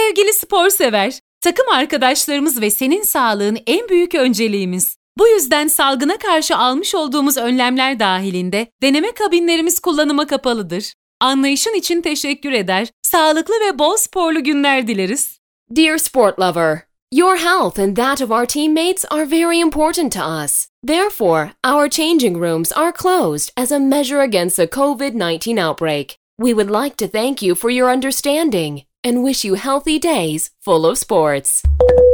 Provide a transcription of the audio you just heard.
Sevgili spor sever, takım arkadaşlarımız ve senin sağlığın en büyük önceliğimiz. Bu yüzden salgına karşı almış olduğumuz önlemler dahilinde deneme kabinlerimiz kullanıma kapalıdır. Anlayışın için teşekkür eder, sağlıklı ve bol sporlu günler dileriz. Dear sport lover, your health and that of our teammates are very important to us. Therefore, our changing rooms are closed as a measure against the COVID-19 outbreak. We would like to thank you for your understanding and wish you healthy days full of sports.